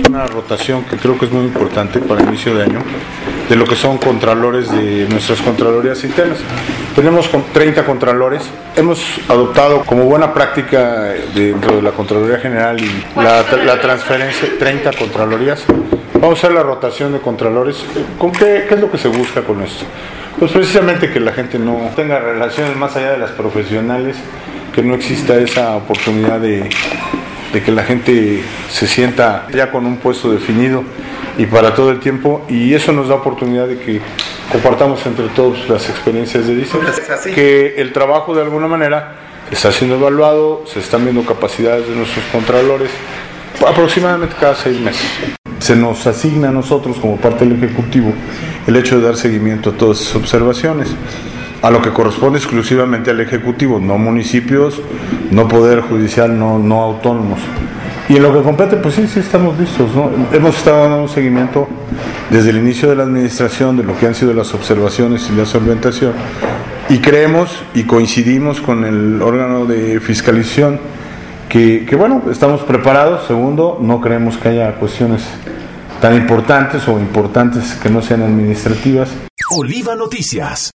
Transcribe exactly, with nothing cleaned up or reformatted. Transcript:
una rotación que creo que es muy importante para inicio de año, de lo que son contralores de nuestras contralorías internas. Tenemos treinta contralores, hemos adoptado como buena práctica dentro de la Contraloría General y la, la transferencia, treinta contralorías. Vamos a hacer la rotación de contralores. ¿Con qué, qué es lo que se busca con esto? Pues precisamente que la gente no tenga relaciones más allá de las profesionales, que no exista esa oportunidad de, de que la gente se sienta ya con un puesto definido y para todo el tiempo, y eso nos da oportunidad de que compartamos entre todos las experiencias de diseño, que el trabajo de alguna manera está siendo evaluado, se están viendo capacidades de nuestros contralores aproximadamente cada seis meses. Se nos asigna a nosotros como parte del Ejecutivo el hecho de dar seguimiento a todas esas observaciones, a lo que corresponde exclusivamente al Ejecutivo, no municipios, no Poder Judicial, no, no autónomos. Y en lo que compete, pues sí, sí estamos listos, ¿no? Hemos estado dando un seguimiento desde el inicio de la administración de lo que han sido las observaciones y la solventación, y creemos y coincidimos con el órgano de fiscalización que, que bueno, estamos preparados. Segundo, no creemos que haya cuestiones tan importantes o importantes que no sean administrativas. Oliva Noticias.